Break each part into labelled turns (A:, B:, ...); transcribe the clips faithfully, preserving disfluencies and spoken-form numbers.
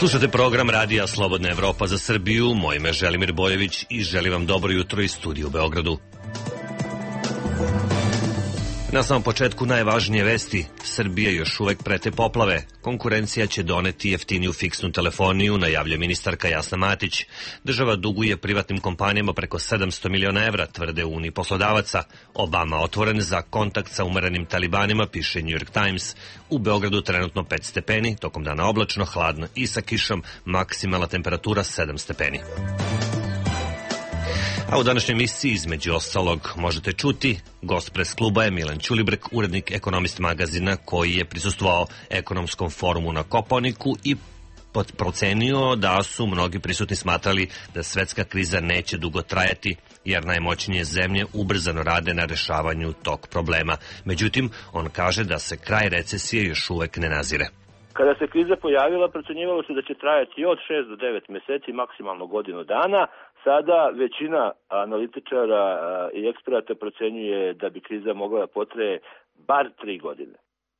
A: Slušate program Radija Slobodna Evropa za Srbiju. Moje ime je Želimir Bojević i želim vam dobro jutro iz studija u Beogradu. Na samom početku najvažnije vesti. Srbije još uvek prete poplave. Konkurencija će doneti jeftiniju fiksnu telefoniju, najavlja ministarka Jasna Matić. Država duguje privatnim kompanijama preko sedamsto miliona evra, tvrde Uniji poslodavaca. Obama otvoren za kontakt sa umerenim talibanima, piše New York Times. U Beogradu trenutno pet stepeni, tokom dana oblačno, hladno i sa kišom, maksimalna temperatura sedam stepeni. A u današnjoj emisiji, između ostalog, možete čuti, gost pres kluba je Milan Ćulibrk, urednik Ekonomist magazina, koji je prisustvovao ekonomskom forumu na Kopaoniku i procenio da su mnogi prisutni smatrali da svetska kriza neće dugo trajati, jer najmoćnije zemlje ubrzano rade na rešavanju tog problema. Međutim, on kaže da se kraj recesije još uvek ne nazire.
B: Kada se kriza pojavila, procenjivalo se da će trajati od šest do devet meseci, maksimalno godinu dana. Sada većina analitičara i eksperata procenjuje da bi kriza mogla da potraje bar tri godine.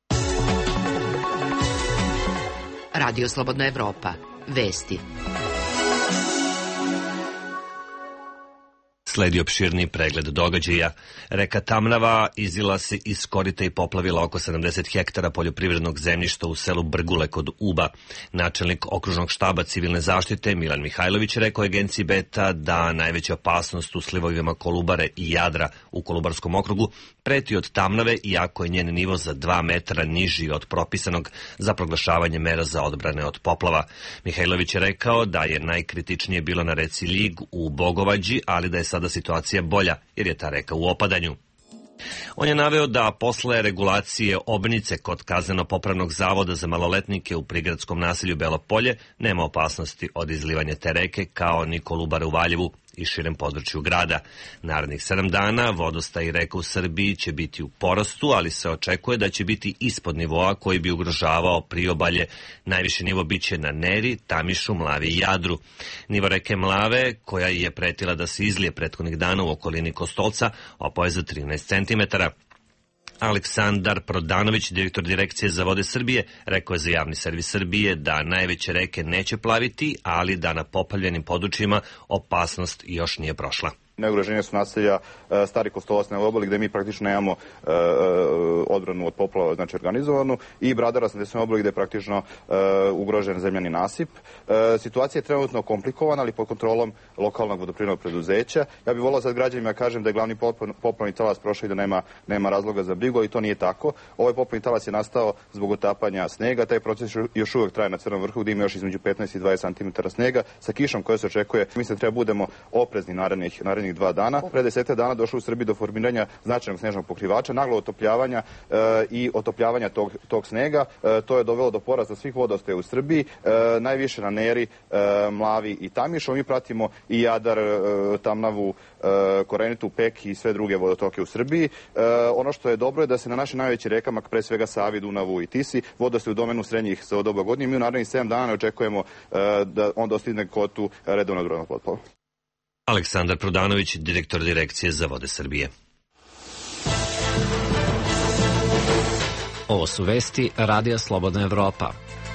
C: Radio Slobodna Evropa. Vesti.
A: Sledi opširni pregled događaja. Reka Tamnava izlila se iz korita i poplavila oko sedamdeset hektara poljoprivrednog zemljišta u selu Brgule kod Uba. Načelnik okružnog štaba civilne zaštite Milan Mihajlović rekao agenciji Beta da najveća opasnost u slivovima Kolubare i Jadra u Kolubarskom okrugu preti od Tamnave, iako je njen nivo za dva metra niži od propisanog za proglašavanje mera za odbrane od poplava. Mihajlović je rekao da je najkritičnije bilo na reci Lig u Bogovađi, ali da je sada situacija bolja, jer je ta reka u opadanju. On je naveo da posle regulacije obnice kod kazneno-popravnog zavoda za maloletnike u prigradskom naselju Belo Polje nema opasnosti od izlivanja te reke, kao ni Kolubare u Valjevu i širem području grada. Narednih sedam dana vodostaj reka u Srbiji će biti u porastu, ali se očekuje da će biti ispod nivoa koji bi ugrožavao priobalje. Najviši nivo biće na Neri, Tamišu, Mlavi i Jadru. Nivo reke Mlave, koja je pretila da se izlije prethodnih dana u okolini Kostolca, opao je za trinaest centimetara. Aleksandar Prodanović, direktor Direkcije za vode Srbije, rekao je za javni servis Srbije da najveće reke neće plaviti, ali da na poplavljenim područjima opasnost još nije prošla.
D: Najugroženije su naselja Stari Kostolac na obali, gde mi praktično nemamo uh, odbranu od poplava, znači organizovanu, i Bradarac na desnoj obali, gde je praktično uh, ugrožen zemljani nasip. Uh, situacija je trenutno komplikovana, ali pod kontrolom lokalnog vodoprivrednog preduzeća. Ja bih volao sad građanima kažem da je glavni poplavni talas prošao i da nema, nema razloga za brigu, ali to nije tako. Ovaj poplavni talas je nastao zbog otapanja snega. Taj proces još uvek traje na Crnom vrhu, gde ima još između petnaest i dvadeset centimetara snega, sa kišom koja se očekuje. Mislim da treba budemo oprezni narednih, narednih dva dana. Pre desete dana došlo u Srbiji do formiranja značajnog snežnog pokrivača, naglo otopljavanja e, i otopljavanja tog, tog snega. E, to je dovelo do porasta svih vodostaja u Srbiji, e, najviše na Neri, e, Mlavi i Tamišu. Mi pratimo i Jadar, e, Tamnavu, e, Korenitu, Pek i sve druge vodotoke u Srbiji. E, ono što je dobro je da se na našim najvećim rekama, pre svega Savi, Dunavu i Tisi, vodostaj u domenu srednjih za doba godine. Mi u narednih sedam dana očekujemo e, da on dostigne kotu redovnog drugog poplava.
A: Aleksandar Prodanović, direktor Direkcije za vode Srbije.
E: Ovo su vesti Radija Slobodna Evropa.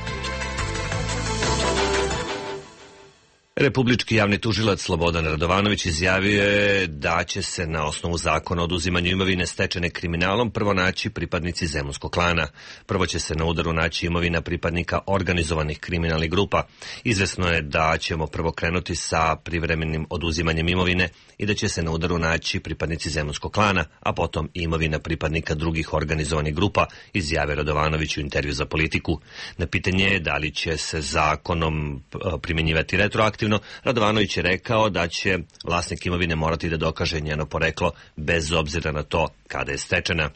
A: Republički javni tužilac Slobodan Radovanović izjavio je da će se na osnovu zakona o oduzimanju imovine stečene kriminalom prvo naći pripadnici zemunskog klana. Prvo će se na udaru naći imovina pripadnika organizovanih kriminalnih grupa. Izvesno je da ćemo prvo krenuti sa privremenim oduzimanjem imovine i da će se na udaru naći pripadnici zemunskog klana, a potom imovina pripadnika drugih organizovanih grupa, izjavio Radovanović u intervju za Politiku. Na pitanje da li će se zakonom primjenjivati retroaktivno, Radovanović je rekao da će vlasnik imovine morati da dokaže njeno poreklo bez obzira na to kada je stečena.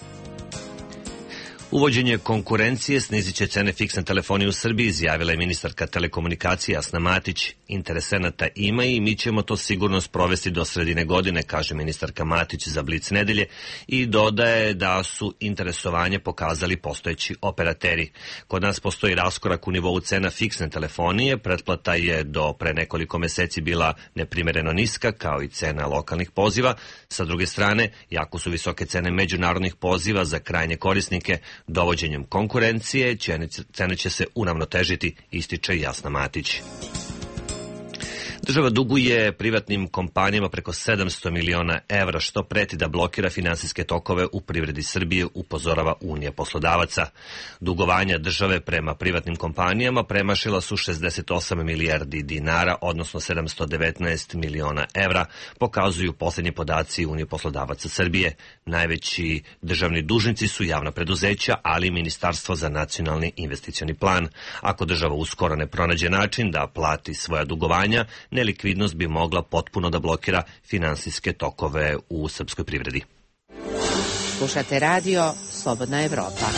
A: Uvođenje konkurencije snizit će cene fiksne telefonije u Srbiji, izjavila je ministarka telekomunikacije Jasna Matić. Interesenata ima i mi ćemo to sigurno sprovesti do sredine godine, kaže ministarka Matić za Blic nedelje, i dodaje da su interesovanje pokazali postojeći operateri. Kod nas postoji raskorak u nivou cena fiksne telefonije, pretplata je do pre nekoliko meseci bila neprimereno niska, kao i cena lokalnih poziva. Sa druge strane, jako su visoke cene međunarodnih poziva za krajnje korisnike, Dovođenjem konkurencije cene će se uravnotežiti, ističe Jasna Matić. Država duguje privatnim kompanijama preko sedamsto miliona evra, što preti da blokira finansijske tokove u privredi Srbije, upozorava Unija poslodavaca. Dugovanja države prema privatnim kompanijama premašila su šezdeset osam milijardi dinara, odnosno sedamsto devetnaest miliona evra, pokazuju poslednji podaci Unije poslodavaca Srbije. Najveći državni dužnici su javna preduzeća, ali i Ministarstvo za nacionalni investicioni plan. Ako država uskoro ne pronađe način da plati svoja dugovanja, nelikvidnost bi mogla potpuno da blokira finansijske tokove u srpskoj privredi.
C: Slušate radio Slobodna Evropa.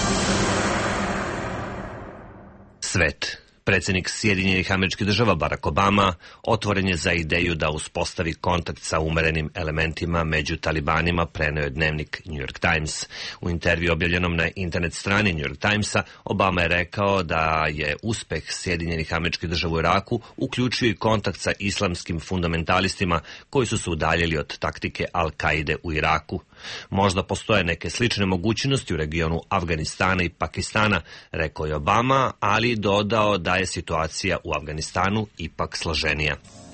A: Svet. Predsjednik Sjedinjenih Američkih Država Barack Obama otvoren je za ideju da uspostavi kontakt sa umerenim elementima među talibanima, preneo je dnevnik New York Times. U intervju objavljenom na internet strani New York Timesa, Obama je rekao da je uspeh Sjedinjenih Američkih Država u Iraku uključio i kontakt sa islamskim fundamentalistima koji su se udaljili od taktike Al-Kaide u Iraku. Možda postoje neke slične mogućnosti u regionu Afganistana i Pakistana, rekao je Obama, ali dodao da je situacija u Afganistanu ipak složenija.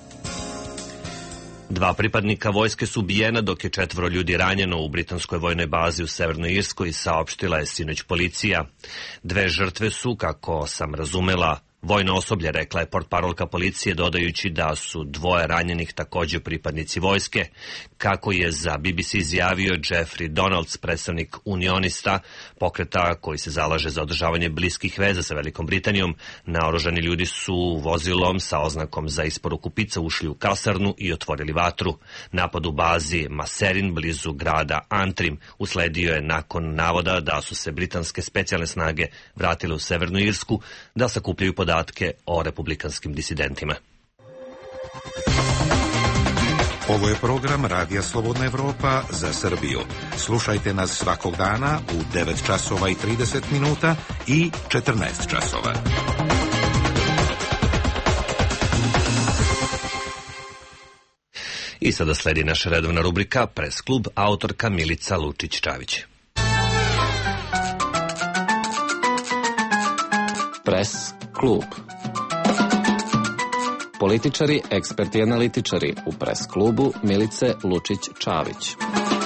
A: Dva pripadnika vojske su ubijena, dok je četvoro ljudi ranjeno u britanskoj vojnoj bazi u Severnoj Irskoj, saopštila je sinoć policija. Dve žrtve su, kako sam razumela, vojno osoblje, rekla je portparolka policije, dodajući da su dvoje ranjenih također pripadnici vojske. Kako je za B B C izjavio Jeffrey Donalds, predstavnik unionista, pokreta koji se zalaže za održavanje bliskih veza sa Velikom Britanijom, naoružani ljudi su vozilom sa oznakom za isporuku pica ušli u kasarnu i otvorili vatru. Napad u bazi Maserin blizu grada Antrim usledio je nakon navoda da su se britanske specijalne snage vratile u Severnu Irsku da sakupljaju podatke o republikanskim disidentima.
F: Ovo je program Radija Slobodna Evropa za Srbiju. Slušajte nas svakog dana u devet časova i trideset minuta i četrnaest časova.
A: I sada sledi naša redovna rubrika Pres klub, autorka Milica Lučić-Čavić.
E: Pres klub. Političari, eksperti i analitičari u Pres klubu Milice Lučić-Čavić.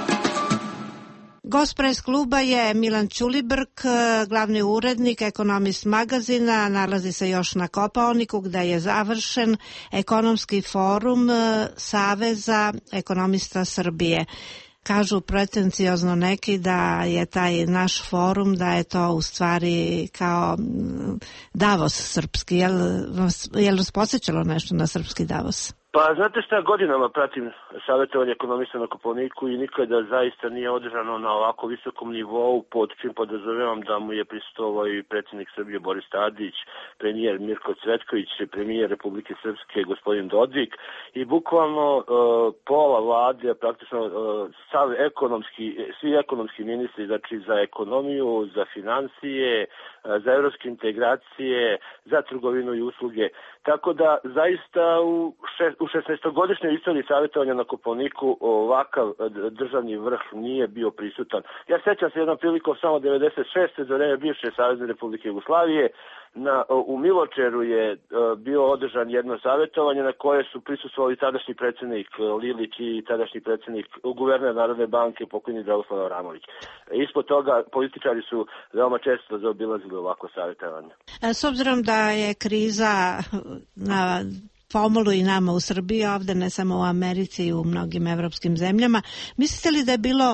G: Gost Pres kluba je Milan Ćulibrk, glavni urednik Ekonomist magazina, nalazi se još na Kopaoniku gde je završen ekonomski forum Saveza ekonomista Srbije. Kažu pretenciozno neki da je taj naš forum, da je to u stvari kao Davos srpski. Je li, je li vas podsjećalo nešto na srpski Davos?
B: Pa znate šta, godinama pratim savjetovanje ekonomista na Kopaoniku i nikada zaista nije održano na ovako visokom nivou, pod čim podrazumevam da mu je prisustvovao i predsjednik Srbije Boris Tadić, premijer Mirko Cvetković, premijer Republike Srpske gospodin Dodik i bukvalno uh, pola vlade, praktično uh, sav ekonomski, svi ekonomski ministri, znači za ekonomiju, za financije, uh, za evropske integracije, za trgovinu i usluge. Tako da zaista u šest U šesnaestogodišnjoj istoriji savjetovanja na Kopaoniku ovakav državni vrh nije bio prisutan. Ja sećam se jednom prilikom samo devedeset šeste za vreme bivše Savezne Republike Jugoslavije. Na, u Miločeru je uh, bio održan jedno savjetovanje na koje su prisustvovali tadašnji predsjednik Lilić i tadašnji predsjednik guverner Narodne banke pokojni Dragoslav Avramović. Ispod toga političari su veoma često zaobilazili ovako savjetovanje.
G: S obzirom da je kriza na pomolu i nama u Srbiji, ovde ne samo u Americi i u mnogim evropskim zemljama, mislite li da je bilo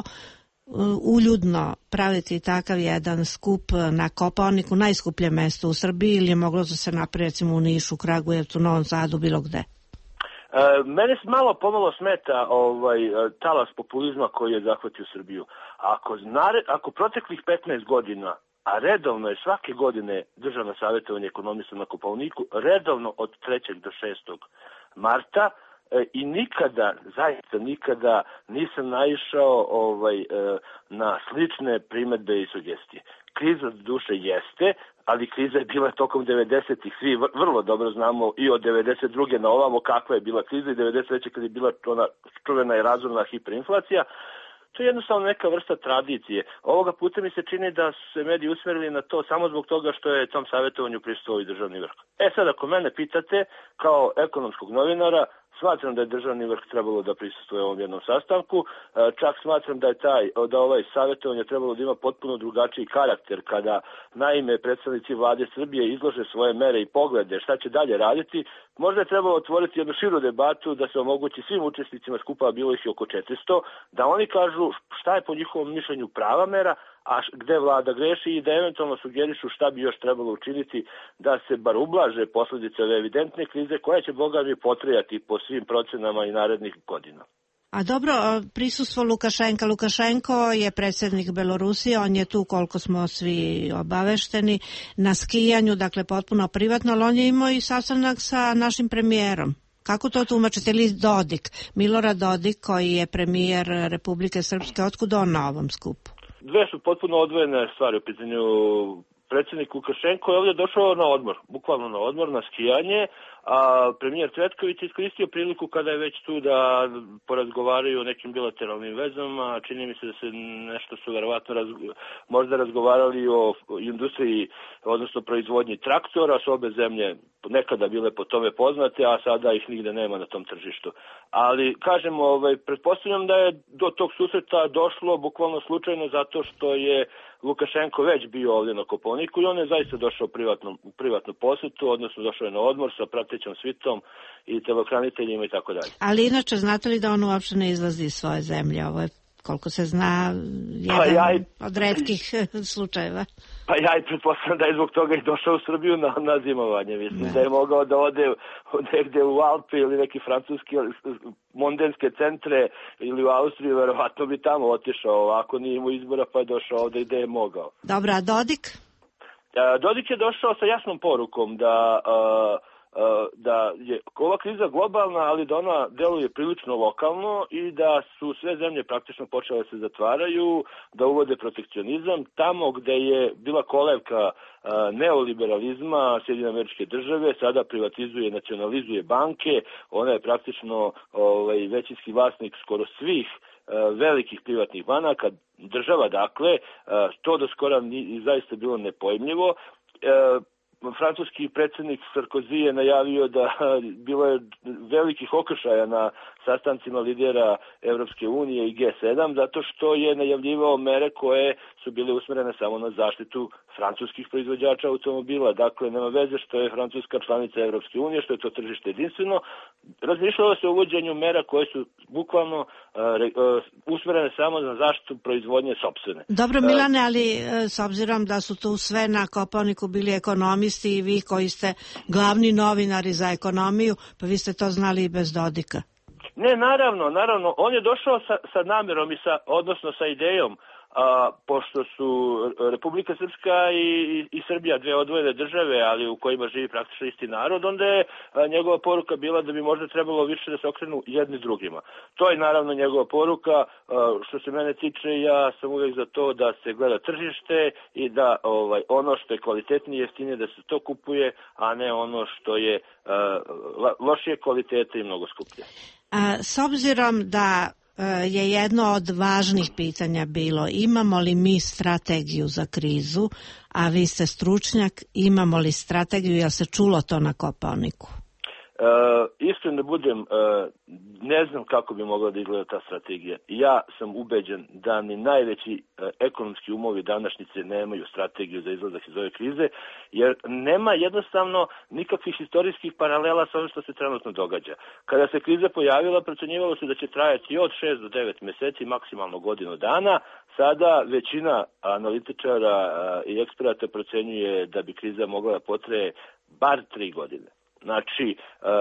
G: uljudno praviti takav jedan skup na Kopaoniku, najskuplje mesto u Srbiji, ili je moglo da se napravi recimo u Nišu, Kragujevcu, Novom Sadu, bilo gde?
B: E, mene malo pomalo smeta ovaj talas populizma koji je zahvatio Srbiju. Ako, znare, ako proteklih petnaest godina, a redovno je svake godine državno savjetovanje ekonomista na Kopaoniku, redovno od trećeg do šestog marta, e, i nikada, zaista nikada nisam naišao ovaj, e, na slične primedbe i sugestije. Kriza duše jeste, ali kriza je bila tokom devedesetih, svi vrlo dobro znamo i od devedeset druge na ovamo kakva je bila kriza i devedeset treće kad je bila ona čuvena i razorna hiperinflacija. To je jednostavno neka vrsta tradicije. Ovoga puta mi se čini da su se mediji usmerili na to samo zbog toga što je tom savjetovanju prisustvovao i državni vrh. E sad, ako mene pitate, kao ekonomskog novinara, smatram da je državni vrh trebalo da prisustvuje ovom jednom sastanku, čak smatram da je taj, da ovaj savjetovanje trebalo da ima potpuno drugačiji karakter, kada naime predstavnici vlade Srbije izlože svoje mere i poglede šta će dalje raditi. Možda je trebalo otvoriti jednu širu debatu da se omogući svim učesnicima skupa, bilo ih oko četiristo, da oni kažu šta je po njihovom mišljenju prava mera, a gde vlada greši i da eventualno sugerišu šta bi još trebalo učiniti da se bar ublaže posljedice ove evidentne krize koja će, boga mi, potrajati po svim procenama i narednih godina.
G: A dobro, prisustvo Lukašenka. Lukašenko je predsjednik Belorusije, on je tu, koliko smo svi obavešteni, na skijanju, dakle potpuno privatno, ali on je imao i sastanak sa našim premijerom. Kako to tumačite? Ili Dodik, Milorad Dodik, koji je premijer Republike Srpske, otkud on na ovom skupu?
B: Dve su potpuno odvojene stvari u pitanju. Predsjednik Lukašenko je ovdje došao na odmor, bukvalno na odmor, na skijanje, a premijer Cvetković je iskoristio priliku kada je već tu da porazgovaraju o nekim bilateralnim vezama. Čini mi se da se nešto su verovatno raz, možda razgovarali o industriji, odnosno proizvodnji traktora, s obe zemlje nekada bile po tome poznate, a sada ih nigde nema na tom tržištu. Ali, kažem, ovaj, pretpostavljam da je do tog susreta došlo bukvalno slučajno zato što je Lukašenko već bio ovdje na Kopaoniku i on je zaista došao privatno, u privatnu posjetu, odnosno došao je na odmor sa pratećom svitom i telohraniteljima i tako dalje.
G: Ali inače, znate li da on uopšte ne izlazi iz svoje zemlje? Ovo je, koliko se zna, jedan
B: pa ja i,
G: od retkih slučajeva.
B: Pa ja i pretpostavljam da je zbog toga i došao u Srbiju na, na zimovanje. Mislim ne. da je mogao da ode negde u Alpe ili neki francuski mondenske centre ili u Austriju, verovatno bi tamo otišao. Ovako nije imao izbora pa je došao ovde gde je mogao.
G: Dobra, a Dodik?
B: Dodik je došao sa jasnom porukom da... Uh, da je ova kriza globalna, ali da ona deluje prilično lokalno i da su sve zemlje praktično počele da se zatvaraju, da uvode protekcionizam. Tamo gde je bila kolevka neoliberalizma Sjedinjene Američke Države, sada privatizuje, nacionalizuje banke, ona je praktično ovaj, većinski vlasnik skoro svih velikih privatnih banaka, država dakle, to do skora ni, zaista bilo nepojmljivo. Francuski predsjednik Sarkozy je najavio da bilo je velikih okršaja na sastancima lidera Evropske unije i G sedam, zato što je najavljivao mere koje su bile usmjerene samo na zaštitu francuskih proizvođača automobila. Dakle, nema veze što je Francuska članica Evropske unije, što je to tržište jedinstveno. Razmišljalo se o uvođenju mera koje su bukvalno uh, uh, usmjerene samo na zaštitu proizvodnje sopstvene.
G: Dobro, Milane, ali s obzirom da su tu sve na Kopaoniku bili ekonomisti i vi koji ste glavni novinari za ekonomiju, pa vi ste to znali i bez Dodika.
B: Ne, naravno, naravno. On je došao sa, sa namjerom i sa, odnosno sa idejom, a, pošto su Republika Srpska i, i, i Srbija dve odvojene države, ali u kojima živi praktično isti narod, onda je a, njegova poruka bila da bi možda trebalo više da se okrenu jedni drugima. To je naravno njegova poruka. A, što se mene tiče, ja sam uvijek za to da se gleda tržište i da ovaj, ono što je kvalitetnije, jeftinije da se to kupuje, a ne ono što je a, lošije kvalitete i mnogo skuplje.
G: A, s obzirom da je jedno od važnih pitanja bilo imamo li mi strategiju za krizu, a vi ste stručnjak, imamo li strategiju, jel se čulo to na Kopaoniku?
B: E, iskreno budem, e, ne znam kako bi mogla da izgleda ta strategija. Ja sam ubeđen da ni najveći e, ekonomski umovi današnjice nemaju strategiju za izlazak iz ove krize, jer nema jednostavno nikakvih istorijskih paralela sa ovim što se trenutno događa. Kada se kriza pojavila, procenjivalo se da će trajati od šest do devet meseci, maksimalno godinu dana. Sada većina analitičara e, i eksperata procenjuje da bi kriza mogla da potraje bar tri godine. Znači,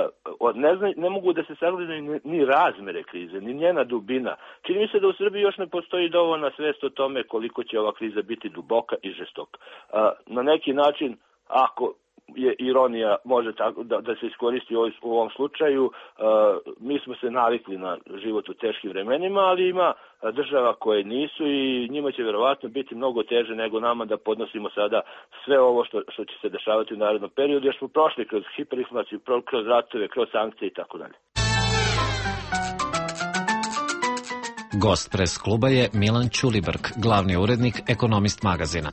B: ne, zna, ne mogu da se sagledaju ni, ni razmere krize, ni njena dubina. Čini mi se da u Srbiji još ne postoji dovoljna svest o tome koliko će ova kriza biti duboka i žestoka. Na neki način, ako je ironija može tako da, da se iskoristi u, u ovom slučaju, mi smo se navikli na život u teškim vremenima, ali ima država koje nisu i njima će verovatno biti mnogo teže nego nama da podnosimo sada sve ovo što, što će se dešavati u narednom periodu, jer smo prošli kroz hiperinflaciju, kroz ratove, kroz sankcije i tako dalje.
E: Gost Pres kluba je Milan Ćulibrk, glavni urednik Ekonomist magazina.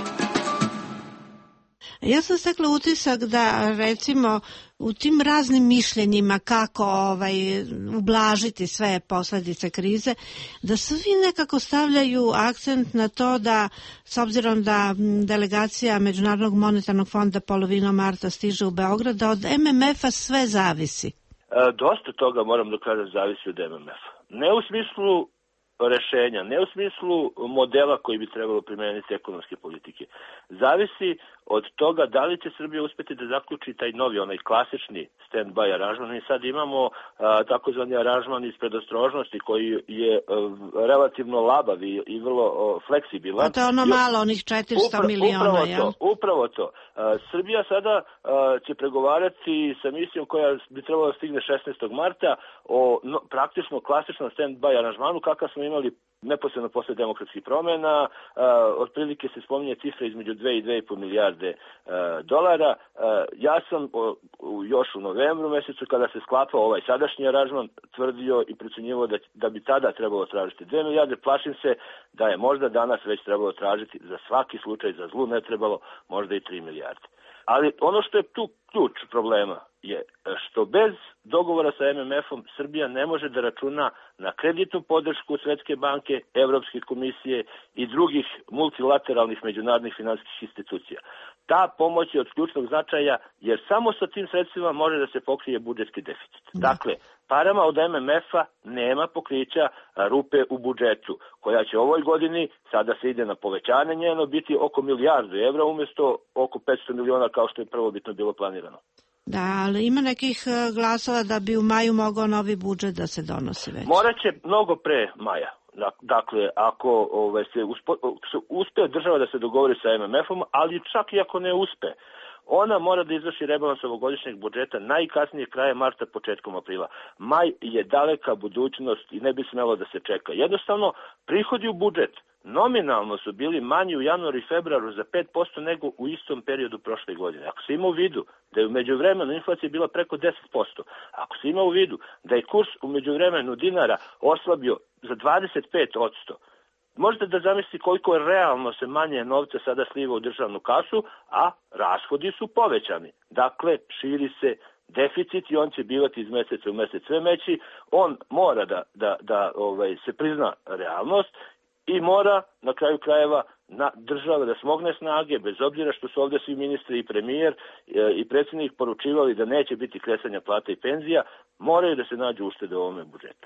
G: Ja sam stekla utisak da, recimo, u tim raznim mišljenjima kako ovaj, ublažiti sve posljedice krize, da svi nekako stavljaju akcent na to da, s obzirom da delegacija Međunarodnog monetarnog fonda polovinom marta stiže u Beograd, da od M M F-a sve zavisi.
B: E, dosta toga, moram da kažem, zavisi od M M F-a. Ne u smislu rešenja, ne u smislu modela koji bi trebalo primeniti ekonomske politike. Zavisi od toga da li će Srbija uspeti da zaključi taj novi, onaj klasični stand-by aranžman. Mi sad imamo a, takozvani aranžman iz predostrožnosti koji je a, relativno labav i, i vrlo a, fleksibilan.
G: A to je ono malo, onih četiristo
B: Upra,
G: miliona,
B: upravo
G: jel?
B: To, upravo to. A, Srbija sada a, će pregovarati sa misijom koja bi trebala da stigne šesnaestog marta o no, praktično klasičnom stand-by aranžmanu kakav smo imali neposredno posle demokratskih promjena. Otprilike se spominje cifra između dve i dve i po milijarde a, dolara. A, ja sam o, u, još u novembru mesecu kada se sklapao ovaj sadašnji aranžman tvrdio i procenjivao da, da bi tada trebalo tražiti dve milijarde. Plašim se da je možda danas već trebalo tražiti za svaki slučaj, za zlu ne trebalo možda i tri milijarde. Ali ono što je tu ključ problema je što bez dogovora sa M M F-om Srbija ne može da računa na kreditnu podršku Svetske banke, Evropske komisije i drugih multilateralnih međunarodnih finansijskih institucija. Ta pomoć je od ključnog značaja jer samo sa tim sredstvima može da se pokrije budžetski deficit. Da. Dakle, parama od M M F-a nema pokrića rupe u budžetu, koja će ovoj godini, sada se ide na povećanje njeno, biti oko milijardu evra umjesto oko petsto miliona kao što je prvobitno bilo planirano.
G: Da, ali ima nekih glasova da bi u maju mogao novi budžet da se donosi već.
B: Morat će mnogo pre maja. Dakle, ako ove, se uspo, uspe država da se dogovori sa M M F-om, ali čak i ako ne uspe, ona mora da izvrši rebalans ovogodišnjeg budžeta najkasnije krajem marta, početkom aprila. Maj je daleka budućnost i ne bi smelo da se čeka. Jednostavno, prihodi u budžet nominalno su bili manji u januaru i februaru za pet posto nego u istom periodu prošle godine. Ako se ima u vidu da je u međuvremenu inflacija bila preko deset posto, ako se ima u vidu da je kurs u međuvremenu dinara oslabio za dvadeset pet posto, možete da zamislite koliko je realno se manje novca sada sliva u državnu kasu, a rashodi su povećani. Dakle, širi se deficit i on će bivati iz meseca u mesec sve veći. On mora da, da, da ovaj, se prizna realnost i mora na kraju krajeva na država da smogne snage, bez obzira što su ovdje svi ministri i premijer e, i predsjednik poručivali da neće biti kresanja plata i penzija, moraju da se nađu uštede u ovome budžetu.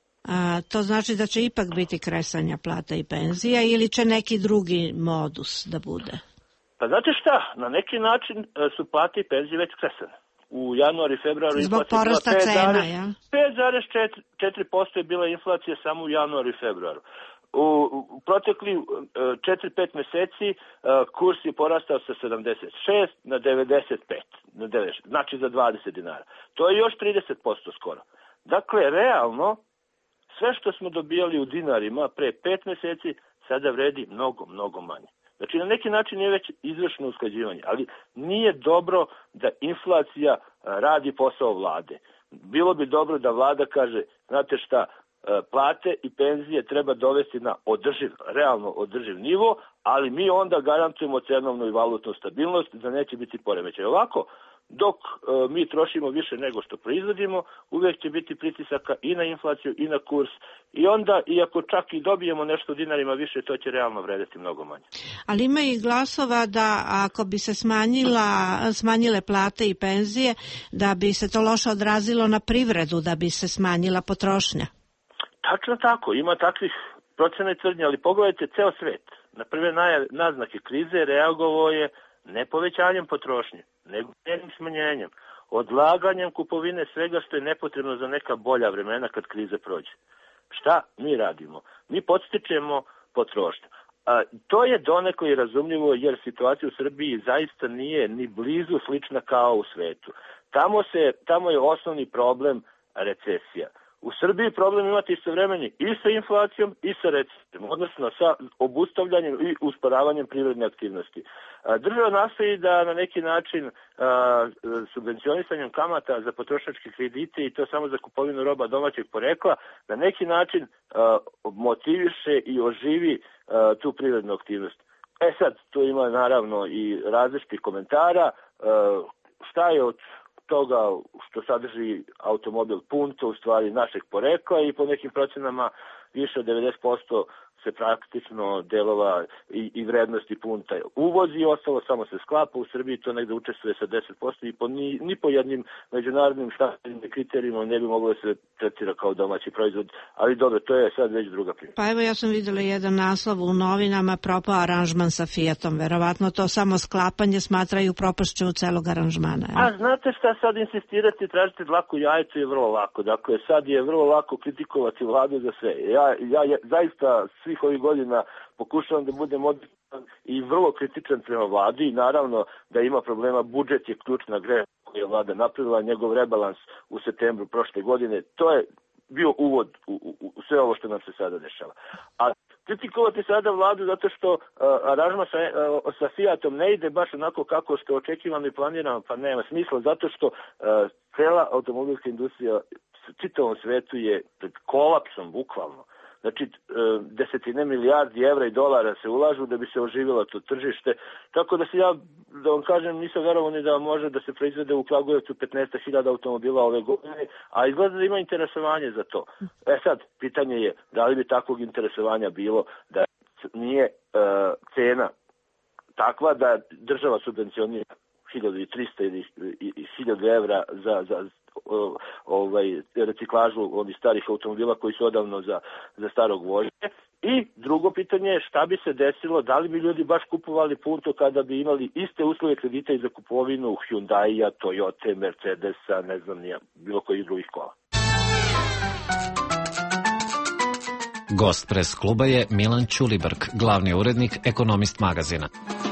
G: A, to znači da će ipak biti kresanja plata i penzija ili će neki drugi modus da bude?
B: Pa znate šta, na neki način su plate i penzije već kresane. U januaru i februaru
G: zbog porasta cena, ja?
B: pet zarez četiri posto je bila inflacija samo u januaru i februaru. U, u protekli četiri pet meseci kurs je porastao sa sedamdeset šest na devedeset pet, na devedeset, znači za dvadeset dinara. To je još trideset posto skoro. Dakle, realno, sve što smo dobijali u dinarima pre pet meseci sada vredi mnogo, mnogo manje. Znači, na neki način je već izvršeno usklađivanje, ali nije dobro da inflacija radi posao vlade. Bilo bi dobro da vlada kaže, znate šta, plate i penzije treba dovesti na održiv, realno održiv nivo, ali mi onda garantujemo cenovnu i valutnu stabilnost da neće biti poremećaj. Ovako, dok e, mi trošimo više nego što proizvodimo, uvijek će biti pritisaka i na inflaciju i na kurs i onda, iako čak i dobijemo nešto dinarima više, to će realno vredeti mnogo manje.
G: Ali ima i glasova da ako bi se smanjila, smanjile plate i penzije, da bi se to loše odrazilo na privredu, da bi se smanjila potrošnja.
B: Tačno tako, ima takvih procena i tvrdnja, ali pogledajte ceo svet. Na prve naznake krize reagovao je ne povećanjem potrošnje, nego njenim smanjenjem, odlaganjem kupovine svega što je nepotrebno za neka bolja vremena kad kriza prođe. Šta mi radimo? Mi podstičemo potrošnju. A, to je donekle razumljivo jer situacija u Srbiji zaista nije ni blizu slična kao u svetu. Tamo, se, tamo je osnovni problem recesija. u Srbiji problem imati istovremeni i sa inflacijom i sa recesijom, odnosno sa obustavljanjem i usporavanjem privredne aktivnosti. Država nastoji da na neki način subvencionisanjem kamata za potrošačke kredite i to samo za kupovinu roba domaćeg porekla na neki način motiviše i oživi tu privrednu aktivnost. E sad, tu ima naravno i različitih komentara. Šta je od toga što sadrži automobil Punto u stvari našeg porekla i po nekim procenama više od devedeset posto se praktično delova i, i vrednosti Punta uvozi i ostalo samo se sklapa. U Srbiji to negde učestvuje sa deset posto i po, ni, ni po jednim međunarodnim štampnim kriterijima ne bi moglo da se tretira kao domaći proizvod, ali dobro, to je sad već druga priča.
G: Pa evo ja sam videla jedan naslov u novinama, propao aranžman sa Fiatom, verovatno to samo sklapanje smatraju propašću celog aranžmana. Je?
B: A znate šta, sad insistirati, tražiti dlaku jajetu je vrlo lako, dakle sad je vrlo lako kritikovati vladu za sve. Ja, ja, ja zaista svih ovih godina pokušavam da budem objektivan i vrlo kritičan prema vladi i naravno da ima problema. Budžet je ključna greška koju je vlada napravila, njegov rebalans u septembru prošle godine, to je bio uvod u, u, u sve ovo što nam se sada dešava. A kritikovati sada vladu zato što uh, aranžman sa, uh, sa Fiatom ne ide baš onako kako što je očekivano i planirano, pa nema smisla, zato što uh, cela automobilska industrija u čitavom svetu je pred kolapsom, bukvalno. Znači, desetine milijardi evra i dolara se ulažu da bi se oživjelo to tržište. Tako da se ja, da vam kažem, nisam verovao ni da može da se proizvede u Kragujevcu petnaest hiljada automobila ove godine, a izgleda da ima interesovanje za to. E sad, pitanje je da li bi takvog interesovanja bilo da nije uh, cena takva da država subvencionira hiljadu trista ili hiljadu evra za, za ovaj, reciklažu onih starih automobila koji su odavno za, za starog vožnje. I drugo pitanje je šta bi se desilo, da li bi ljudi baš kupovali Punto kada bi imali iste uslove kredita i za kupovinu Hyundai-a, Toyota, Mercedesa, ne znam nija, bilo kojih drugih kola.
E: Gost pres kluba je Milan Ćulibrk, glavni urednik Ekonomist magazina.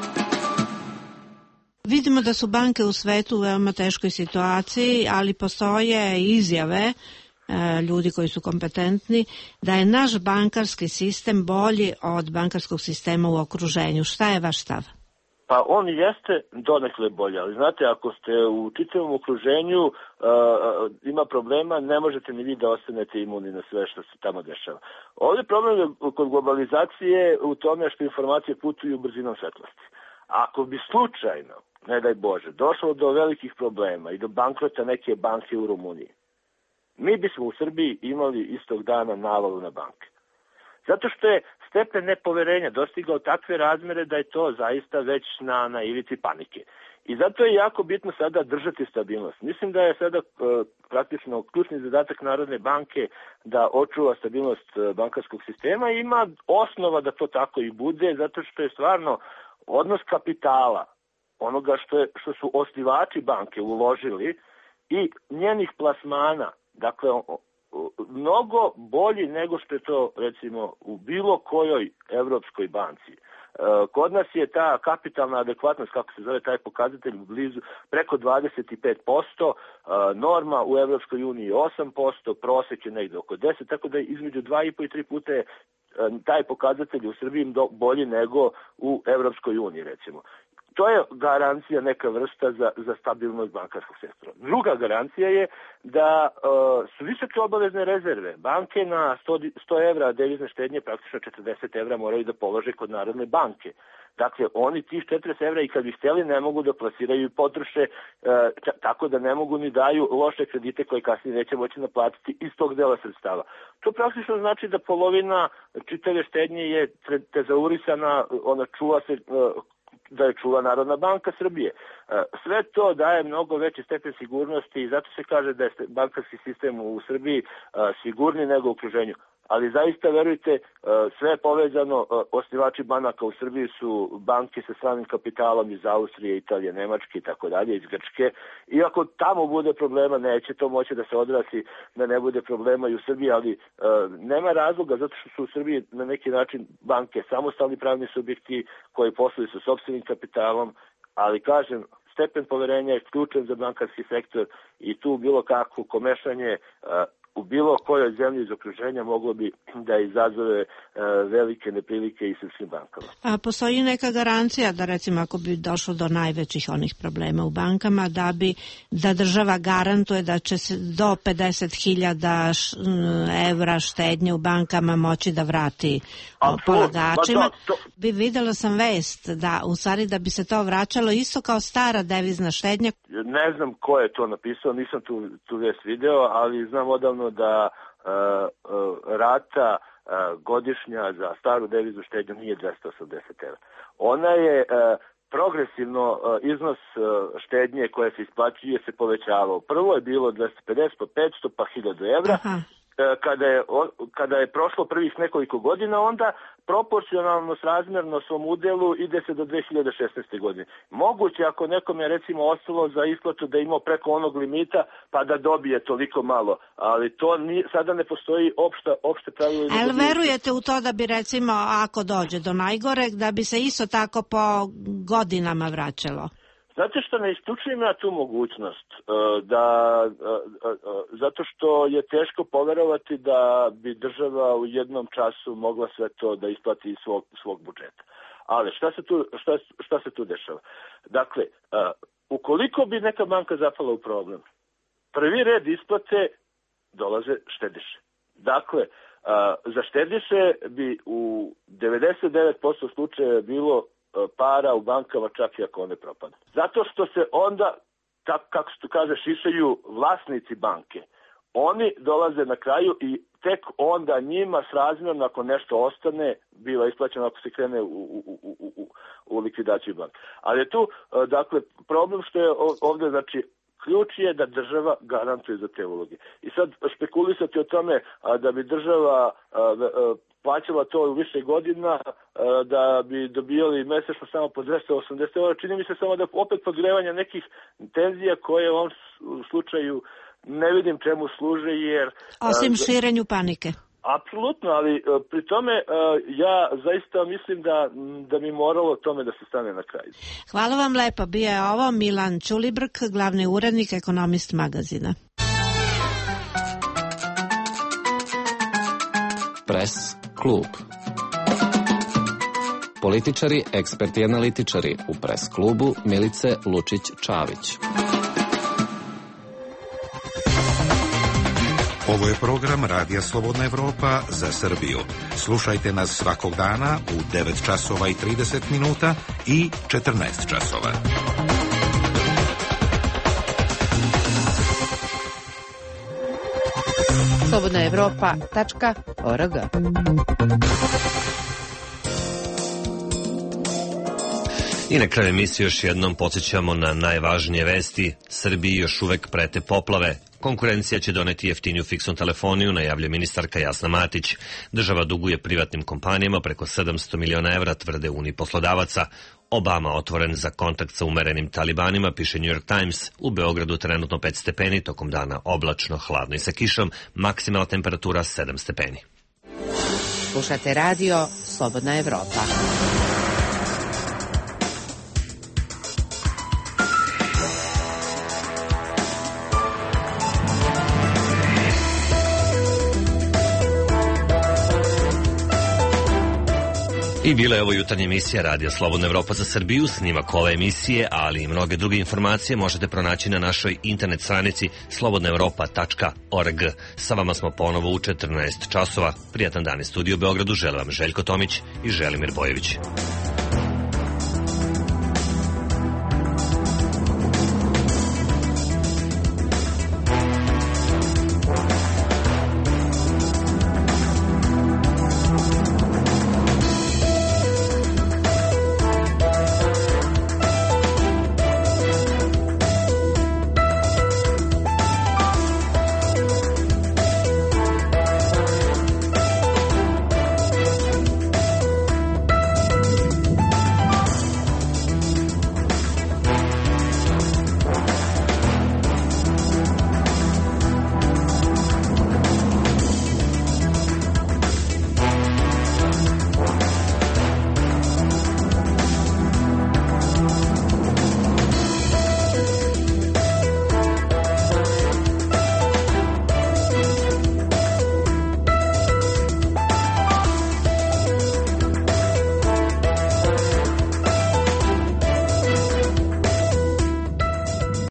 G: Vidimo da su banke u svetu u veoma teškoj situaciji, ali postoje izjave e, ljudi koji su kompetentni da je naš bankarski sistem bolji od bankarskog sistema u okruženju. Šta je vaš stav?
B: Pa on jeste donekle bolje, ali znate, ako ste u čitavom okruženju uh, ima problema, ne možete ni vi da ostanete imuni na sve što se tamo dešava. Ovdje problem je kod globalizacije u tome što informacije putuju brzinom svetlosti. Ako bi slučajno, ne daj Bože, došlo do velikih problema i do bankrota neke banke u Rumuniji, mi bismo u Srbiji imali istog dana navalu na banke. Zato što je stepen nepoverenja dostigao takve razmere da je to zaista već na, na ivici panike. I zato je jako bitno sada držati stabilnost. Mislim da je sada e, praktično ključni zadatak Narodne banke da očuva stabilnost bankarskog sistema i ima osnova da to tako i bude, zato što je stvarno odnos kapitala, onoga što, je, što su osnivači banke uložili i njenih plasmana, dakle, mnogo bolji nego što je to, recimo, u bilo kojoj evropskoj banci. Kod nas je ta kapitalna adekvatnost, kako se zove taj pokazatelj, blizu preko dvadeset pet posto, norma u Evropskoj uniji je osam posto, prosek je negde oko deset, tako da između dva i po i tri puta je taj pokazatelj u Srbiji bolji nego u Evropskoj uniji, recimo. To je garancija, neka vrsta za, za stabilnost bankarskog sektora. Druga garancija je da uh, su visoke obavezne rezerve. Banke na sto evra devizne štednje, praktično četrdeset evra moraju da polože kod Narodne banke. Dakle, oni tih četrdeset evra i kad bi htjeli ne mogu da plasiraju i potroše, uh, tako da ne mogu ni daju loše kredite koje kasnije neće moći naplatiti iz tog dela sredstava. To praktično znači da polovina čitave štednje je tezaurisana, ona čuva se, uh, da je čuva Narodna banka Srbije. Sve to daje mnogo veći stepen sigurnosti i zato se kaže da je bankarski sistem u Srbiji sigurniji nego u okruženju. Ali zaista, verujte, sve je povezano. Osnivači banaka u Srbiji su banke sa stranim kapitalom iz Austrije, Italije, Nemačke i tako dalje, iz Grčke. I ako tamo bude problema, neće to moći da se odrasi da ne bude problema i u Srbiji, ali nema razloga zato što su u Srbiji na neki način banke samostalni pravni subjekti koji posluju sa sopstvenim kapitalom, ali kažem, stepen poverenja je ključan za bankarski sektor i tu bilo kakvo komešanje u bilo kojoj zemlji iz okruženja moglo bi da izazove velike neprilike i srpskim bankama.
G: A postoji neka garancija da recimo ako bi došlo do najvećih onih problema u bankama, da bi da država garantuje da će se do pedeset hiljada evra štednje u bankama moći da vrati Absolut. polagačima? Da, to... Bi videla sam vest da u stvari da bi se to vraćalo isto kao stara devizna štednja.
B: Ne znam ko je to napisao, nisam tu, tu vest video, ali znam odavno da uh, uh, rata uh, godišnja za staru deviznu štednju nije dvesta osamdeset evra. Ona je uh, progresivno uh, iznos uh, štednje koje se isplaćuje se povećavao. Prvo je bilo dvesta pedeset, pa petsto, pa hiljadu evra. Aha. Kada je, kada je prošlo prvih nekoliko godina, onda proporcionalno srazmjerno svom udjelu ide se do dve hiljade šesnaeste. godine. Moguće ako nekom je recimo ostalo za isplatu da imao preko onog limita pa da dobije toliko malo, ali to ni, sada ne postoji opšta, opšte pravilo.
G: Ali verujete u to da bi recimo ako dođe do najgoreg da bi se isto tako po godinama vraćalo?
B: Znate što, ne isključujem ja tu mogućnost, da, zato što je teško poverovati da bi država u jednom času mogla sve to da isplati iz svog, svog budžeta. Ali šta se, tu, šta, šta se tu dešava? Dakle, ukoliko bi neka banka zapala u problem, prvi red isplate dolaze štediše. Dakle, za štediše bi u devedeset devet posto slučaja bilo para u bankama čak i ako one propadne. Zato što se onda, tak, kako se tu kaže, šišaju vlasnici banke. Oni dolaze na kraju i tek onda njima srazmjerno ako nešto ostane, biva isplaćeno ako se krene u, u, u, u, u likvidaciju banke. Ali je tu, dakle, problem što je ovdje, znači, ključ je da država garantuje za te uloge. I sad špekulisati o tome a, da bi država a, a, plaćala to u više godina, a, da bi dobijali mesečno samo po dvesta osamdeset evra, čini mi se samo da opet podgrevanja nekih tenzija koje u ovom slučaju ne vidim čemu služe jer...
G: Osim a, širenju panike.
B: Apsolutno, ali pri tome ja zaista mislim da, da bi moralo tome da se stane na kraj.
G: Hvala vam lepo. Bio je ovo Milan Ćulibrk, glavni urednik Ekonomist magazina.
E: Pres klub. Političari, eksperti i analitičari u Pres klubu Milice Lučić-Čavić.
F: Ovo je program Radija Slobodna Evropa za Srbiju. Slušajte nas svakog dana u devet časova i trideset minuta i četrnaest časova.
C: slobodna evropa tačka org.
A: I na kraju emisije još jednom podsjećamo na najvažnije vesti. Srbiji još uvek prete poplave. Konkurencija će doneti jeftiniju fiksnu telefoniju, najavlja ministarka Jasna Matić. Država duguje privatnim kompanijama preko sedamsto miliona evra, tvrde Uniji poslodavaca. Obama otvoren za kontakt sa umerenim talibanima, piše New York Times. U Beogradu trenutno pet stepeni, tokom dana oblačno, hladno i sa kišom, maksimalna temperatura sedam stepeni.
C: Slušate radio Slobodna Evropa.
A: I bila je ovo jutarnja emisija Radija Slobodna Evropa za Srbiju. Snimak ove emisije, ali i mnoge druge informacije možete pronaći na našoj internet stranici slobodna evropa tačka org. Sa vama smo ponovo u četrnaest časova. Prijatan dan iz studiju u Beogradu. Želim vam Željko Tomić i Želimir Bojević.